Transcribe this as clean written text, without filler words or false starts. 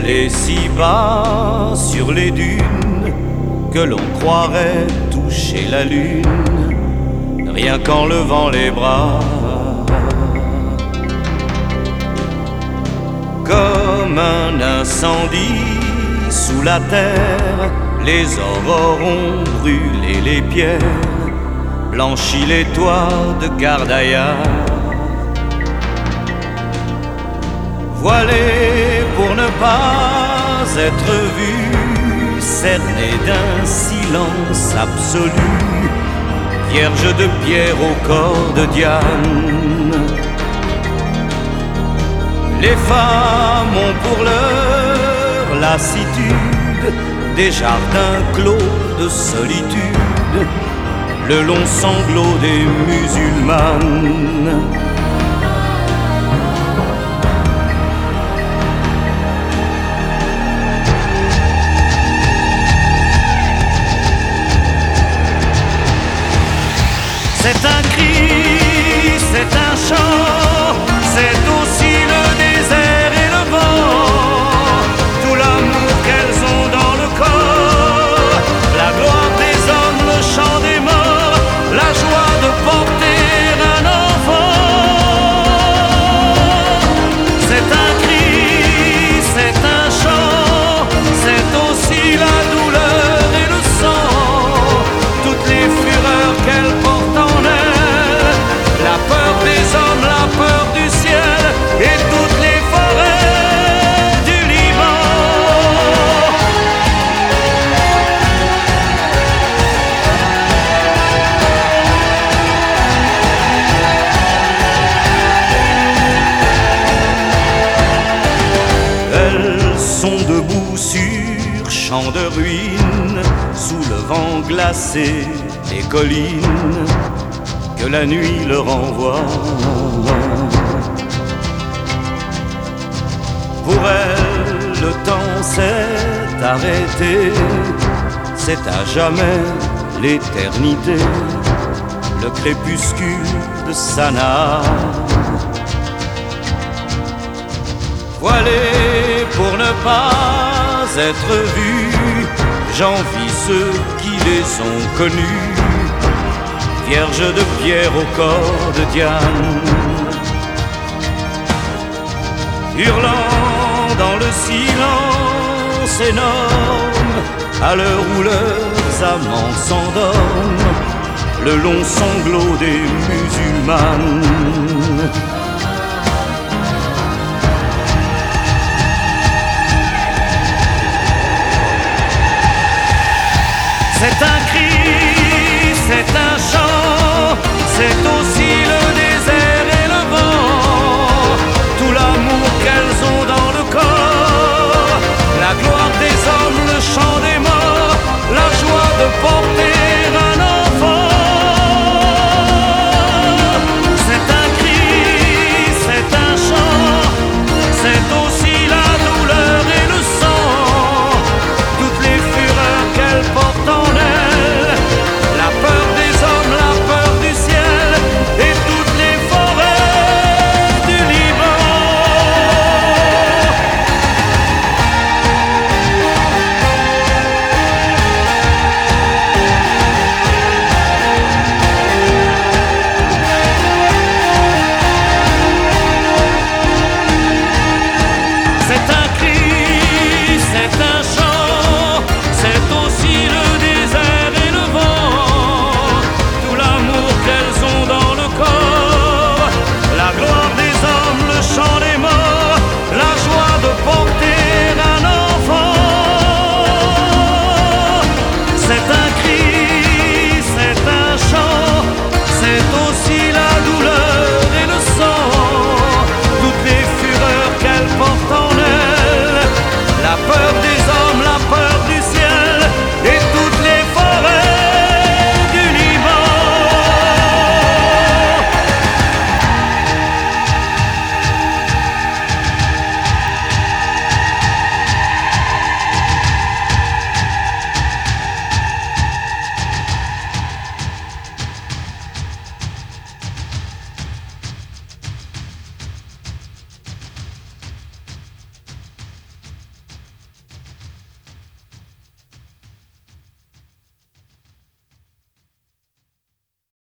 Et si bas sur les dunes que l'on croirait toucher la lune, rien qu'en levant les bras. Comme un incendie sous la terre, les aurores ont brûlé les pierres, blanchi les toits de Gardaïa. Voilé pour ne pas être vu, cerné d'un silence absolu, vierge de pierre au corps de Diane. Les femmes ont pour leur lassitude des jardins clos de solitude, le long sanglot des musulmanes. C'est un cri, c'est un chant, c'est aussi le désert et le vent, tout l'amour qu'elles ont dans le corps, la gloire des hommes, le chant des morts, la joie de porter un enfant. C'est un cri, c'est un chant, c'est aussi la douleur et le sang, toutes les fureurs qu'elles portent en elles, la peur des hommes, la peur du ciel et toutes les forêts du Liban. Elles sont debout sur champs de ruines, sous le vent glacé des collines que la nuit leur envoie. Pour elles, le temps s'est arrêté, c'est à jamais l'éternité, le crépuscule de Sanaa. Voilé pour ne pas être vus, j'envie ceux qui les ont connus, vierge de pierre au corps de Diane. Hurlant dans le silence énorme, à l'heure où leurs amants s'endorment, le long sanglot des musulmanes. C'est un cri, c'est un chant, c'est aussi le désert et le vent, tout l'amour qu'elles ont dans le corps, la gloire des hommes, le chant des morts, la joie de porter